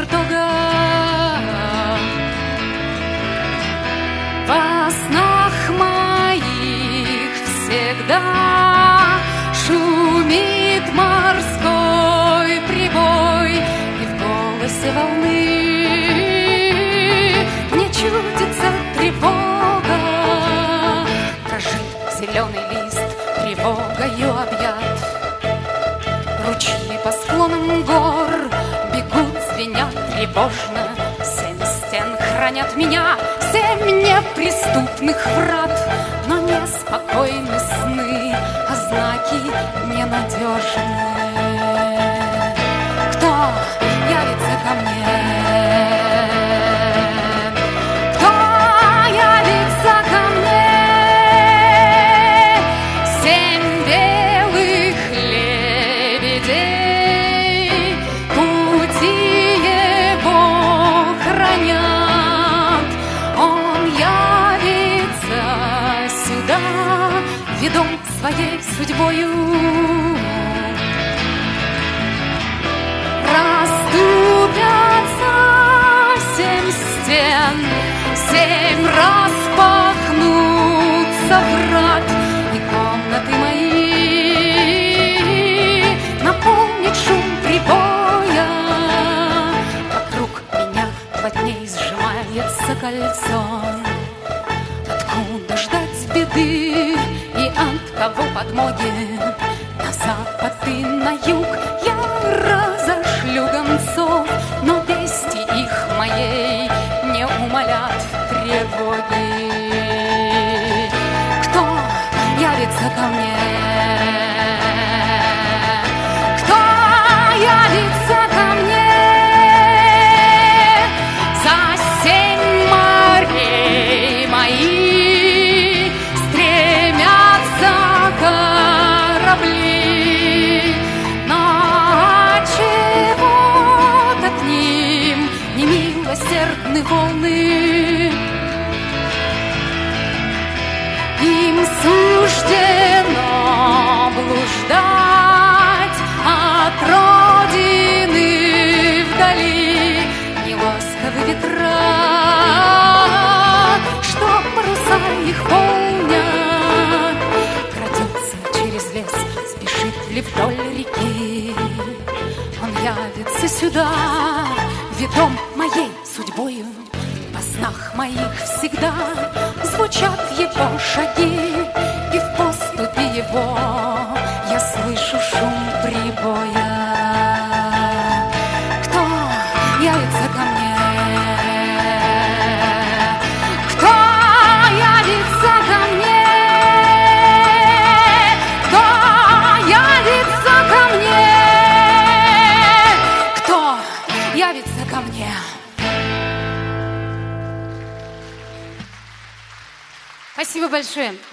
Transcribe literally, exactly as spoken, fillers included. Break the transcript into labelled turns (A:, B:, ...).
A: чертога. Во снах моих всегда шумит морской прибой, и в голосе волны мне чудится тревога. Дрожит зеленый лист, тревогою объят. Ручьи по склонам гор бегут, звенят тревожно. Семь стен хранят меня, семь неприступных врат. Но неспокойны сны, а знаки ненадежны. Кто явится ко мне? Кто явится ко мне? Семь белых лебедей пути его хранят. Он явится сюда, ведом своей судьбою. Расступятся семь стен, семь распахнутся врат, и комнаты мои наполнит шум прибоя. Вокруг меня плотней сжимается кольцо. Откуда ждать беды и от кого подмоги? На запад и на юг я разошлю гонцов, но вести их моей не умалят тревоги. Кто явится ко мне? Кто явится ко мне? За семь морей мои стремятся корабли. Но чего-то к ним немилосердны волны. Им суждено блуждать от родины вдали. Неласковы ветра, что паруса их полнят. Крадется через лес, спешит ли вдоль реки. Он явится сюда, ведом моей судьбою. Во снах моих всегда звучат его шаги, и в поступе его я слышу шум прибоя. Кто явится ко мне? Кто явится ко мне? Кто явится ко мне? Кто явится ко мне? Спасибо большое.